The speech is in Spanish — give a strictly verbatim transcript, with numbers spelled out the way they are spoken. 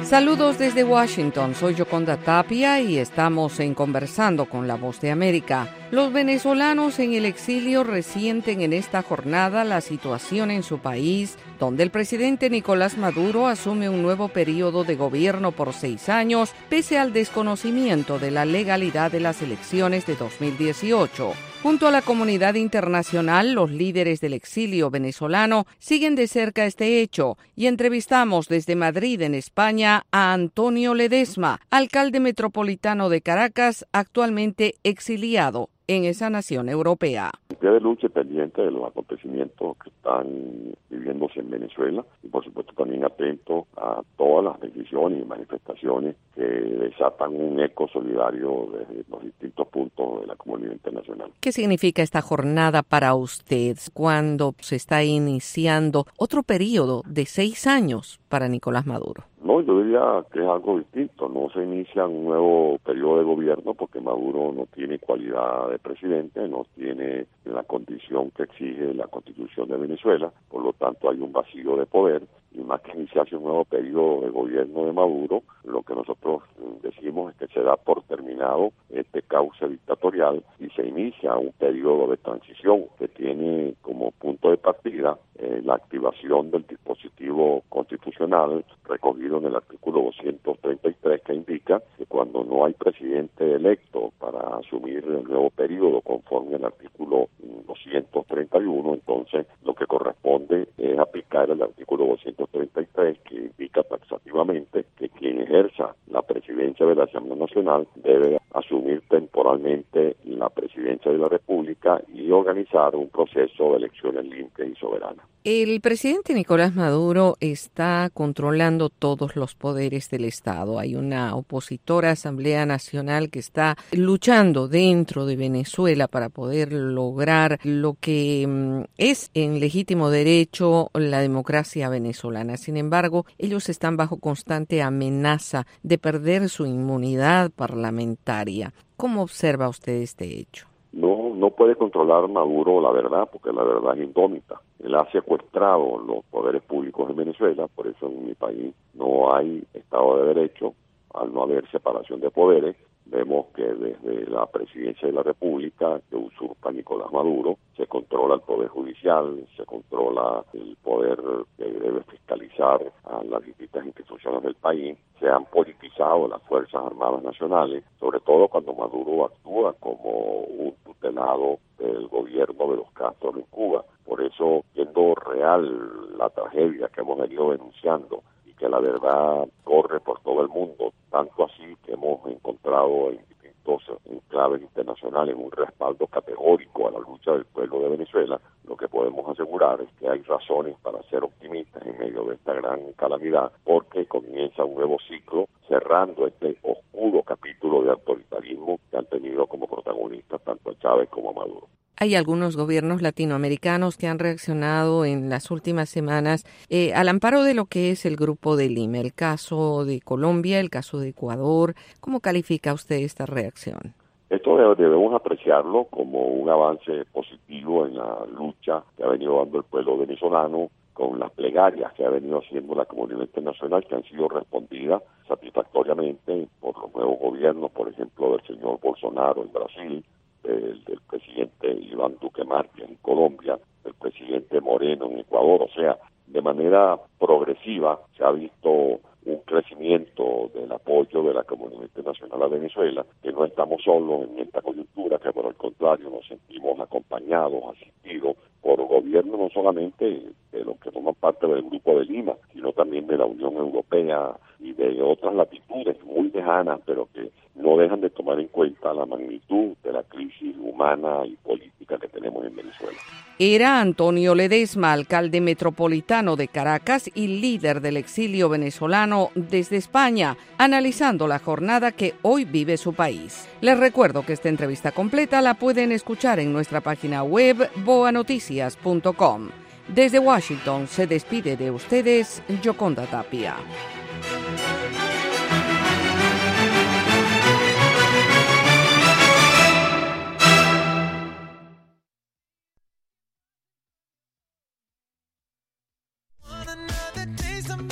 Saludos desde Washington, soy Yoconda Tapia y estamos en Conversando con la Voz de América. Los venezolanos en el exilio resienten en esta jornada la situación en su país, donde el presidente Nicolás Maduro asume un nuevo periodo de gobierno por seis años, pese al desconocimiento de la legalidad de las elecciones de dos mil dieciocho. Junto a la comunidad internacional, los líderes del exilio venezolano siguen de cerca este hecho y entrevistamos desde Madrid, en España, a Antonio Ledesma, alcalde metropolitano de Caracas, actualmente exiliado en esa nación europea. Pie de lucha pendiente de los acontecimientos que están viviéndose en Venezuela y por supuesto también atento a todas las decisiones y manifestaciones que desatan un eco solidario desde los distintos puntos de la comunidad internacional. ¿Qué significa esta jornada para usted cuando se está iniciando otro periodo de seis años para Nicolás Maduro? No, yo diría que es algo distinto. No se inicia un nuevo periodo de gobierno porque Maduro no tiene cualidad de presidente, no tiene la condición que exige la Constitución de Venezuela, por lo tanto hay un vacío de poder y más que iniciarse un nuevo periodo de gobierno de Maduro, lo que nosotros decimos es que se da por terminado este cauce dictatorial y se inicia un periodo de transición que tiene como punto de partida eh, la activación del dispositivo constitucional recogido en el artículo doscientos treinta y tres, que indica que cuando no hay presidente electo para asumir el nuevo periodo conforme al artículo doscientos treinta y uno, entonces lo que corresponde es aplicar el artículo doscientos treinta y tres, que indica taxativamente que quien ejerza la presidencia de la Asamblea Nacional debe asumir temporalmente la presidencia de la República y organizar un proceso de elecciones limpias y soberanas. El presidente Nicolás Maduro está controlando todos los poderes del Estado. Hay una opositora Asamblea Nacional que está luchando dentro de Venezuela para poder lograr lo que es en legítimo derecho la democracia venezolana. Sin embargo, ellos están bajo constante amenaza de perder su inmunidad parlamentaria. ¿Cómo observa usted este hecho? No, no puede controlar Maduro la verdad, porque la verdad es indómita. Él ha secuestrado los poderes públicos en Venezuela, por eso en mi país no hay Estado de Derecho, al no haber separación de poderes. Vemos que desde la presidencia de la República, que usurpa Nicolás Maduro, se controla el poder judicial, se controla el poder que debe fiscalizar a las distintas instituciones del país, se han politizado las Fuerzas Armadas Nacionales, sobre todo cuando Maduro actúa como un tutelado del gobierno de los Castro en Cuba. Por eso, siendo real la tragedia que hemos venido denunciando y que la verdad corre por todo el mundo, tanto así que hemos encontrado en distintos enclaves internacionales un respaldo categórico a la lucha del pueblo de Venezuela, lo que podemos asegurar es que hay razones para ser optimistas en medio de esta gran calamidad, porque comienza un nuevo ciclo cerrando este oscuro capítulo de autoritarismo que han tenido como protagonistas tanto a Chávez como a Maduro. Hay algunos gobiernos latinoamericanos que han reaccionado en las últimas semanas eh, al amparo de lo que es el Grupo de Lima, el caso de Colombia, el caso de Ecuador. ¿Cómo califica usted esta reacción? Esto debemos apreciarlo como un avance positivo en la lucha que ha venido dando el pueblo venezolano, con las plegarias que ha venido haciendo la comunidad internacional, que han sido respondidas satisfactoriamente por los nuevos gobiernos, por ejemplo, del señor Bolsonaro en Brasil, del, del presidente Iván Duque Márquez en Colombia, del presidente Moreno en Ecuador. O sea, de manera progresiva se ha visto un crecimiento del apoyo de la comunidad internacional a Venezuela, que no estamos solos en esta coyuntura, que por el contrario nos sentimos acompañados, asistidos por gobiernos no solamente de los que forman parte del Grupo de Lima, sino también de la Unión Europea y de otras latitudes muy lejanas, pero que no dejan de tomar en cuenta la magnitud de la crisis humana y política que tenemos en Venezuela. Era Antonio Ledesma, alcalde metropolitano de Caracas y líder del exilio venezolano desde España, analizando la jornada que hoy vive su país. Les recuerdo que esta entrevista completa la pueden escuchar en nuestra página web boa noticias punto com. Desde Washington se despide de ustedes Yoconda Tapia.